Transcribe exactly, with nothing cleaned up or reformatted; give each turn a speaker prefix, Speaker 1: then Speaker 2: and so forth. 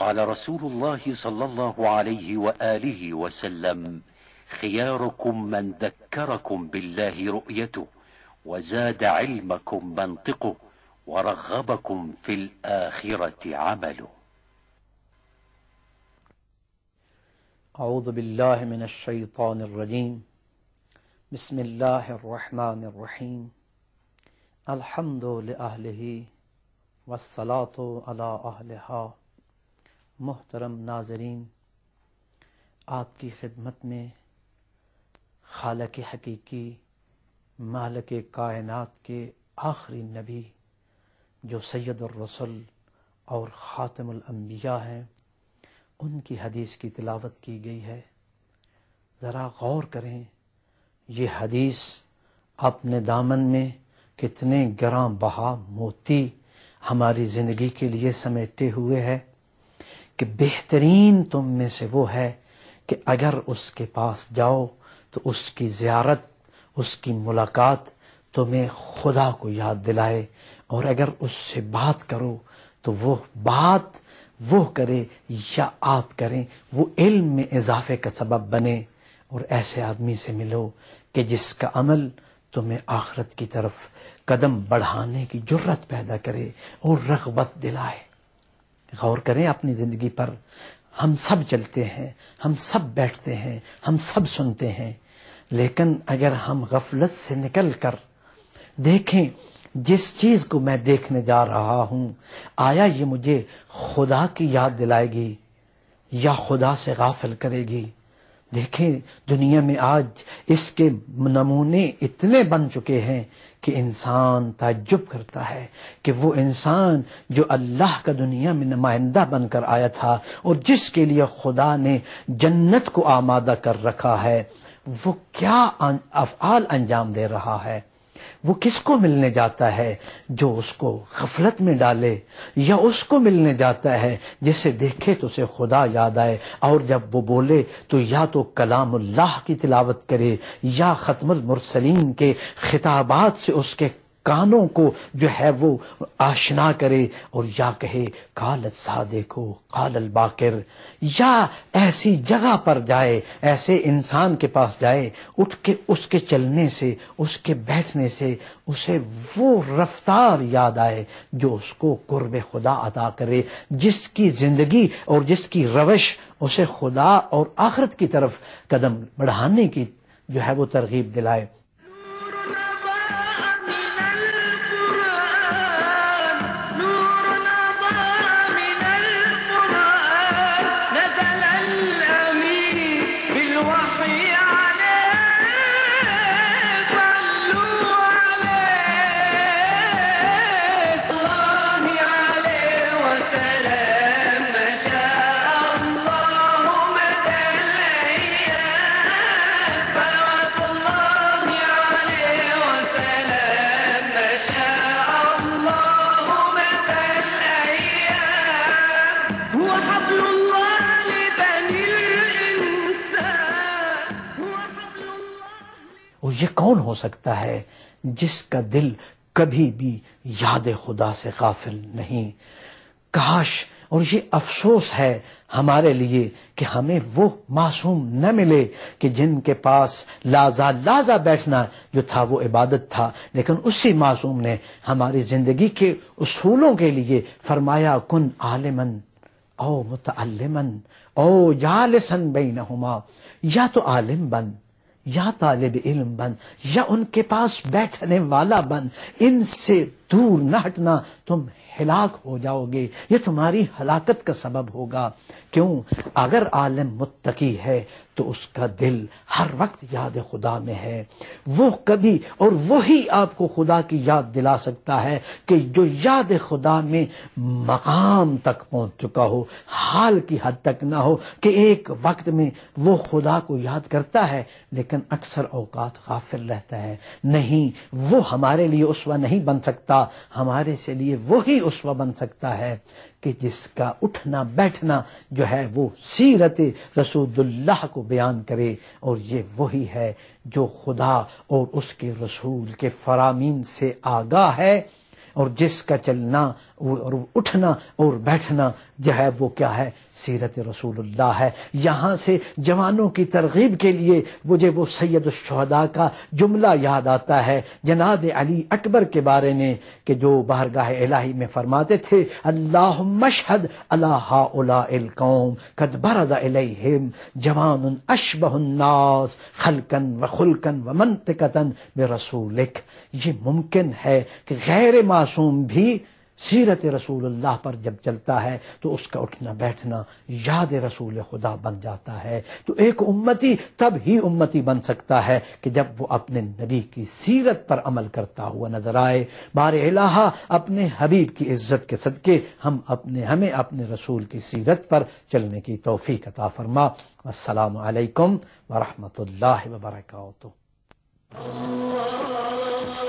Speaker 1: قال رسول الله صلى الله عليه وآله وسلم: خياركم من ذكركم بالله رؤيته وزاد علمكم منطقه ورغبكم في الآخرة عمله.
Speaker 2: اعوذ باللہ من الشیطان الرجیم. بسم اللہ الرحمن الرحیم. الحمد لأہلہ والصلاة علی اہلہا. محترم ناظرین، آپ کی خدمت میں خالق حقیقی، مالک کائنات کے آخری نبی جو سید الرسل اور خاتم الانبیاء ہیں، ان کی حدیث کی تلاوت کی گئی ہے. ذرا غور کریں، یہ حدیث اپنے دامن میں کتنے گراں بہا موتی ہماری زندگی کے لیے سمیٹے ہوئے ہے کہ بہترین تم میں سے وہ ہے کہ اگر اس کے پاس جاؤ تو اس کی زیارت، اس کی ملاقات تمہیں خدا کو یاد دلائے، اور اگر اس سے بات کرو تو وہ بات وہ کرے یا آپ کریں، وہ علم میں اضافے کا سبب بنے. اور ایسے آدمی سے ملو کہ جس کا عمل تمہیں آخرت کی طرف قدم بڑھانے کی جرت پیدا کرے اور رغبت دلائے. غور کریں اپنی زندگی پر. ہم سب چلتے ہیں، ہم سب بیٹھتے ہیں، ہم سب سنتے ہیں، لیکن اگر ہم غفلت سے نکل کر دیکھیں جس چیز کو میں دیکھنے جا رہا ہوں، آیا یہ مجھے خدا کی یاد دلائے گی یا خدا سے غافل کرے گی؟ دیکھیں دنیا میں آج اس کے نمونے اتنے بن چکے ہیں کہ انسان تعجب کرتا ہے کہ وہ انسان جو اللہ کا دنیا میں نمائندہ بن کر آیا تھا اور جس کے لیے خدا نے جنت کو آمادہ کر رکھا ہے، وہ کیا افعال انجام دے رہا ہے. وہ کس کو ملنے جاتا ہے؟ جو اس کو غفلت میں ڈالے، یا اس کو ملنے جاتا ہے جسے دیکھے تو اسے خدا یاد آئے، اور جب وہ بولے تو یا تو کلام اللہ کی تلاوت کرے یا ختم المرسلین کے خطابات سے اس کے کانوں کو جو ہے وہ آشنا کرے، اور یا کہے قال الصادق قال الباقر، یا ایسی جگہ پر جائے، ایسے انسان کے پاس جائے، اٹھ کے اس کے چلنے سے، اس کے بیٹھنے سے اسے وہ رفتار یاد آئے جو اس کو قرب خدا عطا کرے، جس کی زندگی اور جس کی روش اسے خدا اور آخرت کی طرف قدم بڑھانے کی جو ہے وہ ترغیب دلائے. اور یہ کون ہو سکتا ہے جس کا دل کبھی بھی یاد خدا سے غافل نہیں؟ کاش، اور یہ افسوس ہے ہمارے لیے کہ ہمیں وہ معصوم نہ ملے کہ جن کے پاس لازا لازا بیٹھنا جو تھا وہ عبادت تھا، لیکن اسی معصوم نے ہماری زندگی کے اصولوں کے لیے فرمایا کن عالمن او متعلمن او جالسن بینہما، یا تو عالم بن یا طالب علم بن یا ان کے پاس بیٹھنے والا بن. ان سے دور نہ ہٹنا، تم ہلاک ہو جاؤ گے، یہ تمہاری ہلاکت کا سبب ہوگا. کیوں؟ اگر عالم متقی ہے تو اس کا دل ہر وقت یاد خدا میں ہے. وہ کبھی اور وہی آپ کو خدا کی یاد دلا سکتا ہے کہ جو یاد خدا میں مقام تک پہنچ چکا ہو، حال کی حد تک نہ ہو کہ ایک وقت میں وہ خدا کو یاد کرتا ہے لیکن اکثر اوقات غافل رہتا ہے. نہیں، وہ ہمارے لیے اسوہ نہیں بن سکتا. ہمارے سے لیے وہی اسوہ بن سکتا ہے کہ جس کا اٹھنا بیٹھنا جو ہے وہ سیرت رسول اللہ کو بیان کرے، اور یہ وہی ہے جو خدا اور اس کے رسول کے فرامین سے آگاہ ہے، اور جس کا چلنا اور اٹھنا اور بیٹھنا جو ہے وہ کیا ہے؟ سیرت رسول اللہ ہے۔ یہاں سے جوانوں کی ترغیب کے لیے مجھے وہ سید الشہداء کا جملہ یاد آتا ہے جناب علی اکبر کے بارے میں، کہ جو بارگاہ الہی میں فرماتے تھے اللہم اشہد علی ہؤلاء القوم قد برز الیہم جوان اشبہ الناس خلقا وخلقا ومنطقتا برسولک۔ یہ ممکن ہے کہ غیر معصوم بھی سیرت رسول اللہ پر جب چلتا ہے تو اس کا اٹھنا بیٹھنا یاد رسول خدا بن جاتا ہے۔ تو ایک امتی تب ہی امتی بن سکتا ہے کہ جب وہ اپنے نبی کی سیرت پر عمل کرتا ہوا نظر آئے۔ بار الہ اپنے حبیب کی عزت کے صدقے ہم اپنے ہمیں اپنے رسول کی سیرت پر چلنے کی توفیق عطا فرما۔ السلام علیکم ورحمۃ اللہ وبرکاتہ۔